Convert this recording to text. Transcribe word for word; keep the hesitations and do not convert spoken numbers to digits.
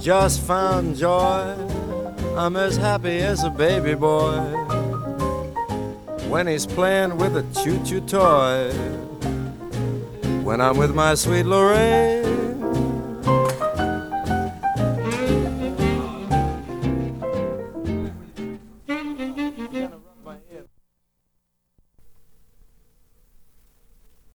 just found joy. I'm as happy as a baby boy when he's playing with a choo-choo toy. When I'm with my sweet Lorraine,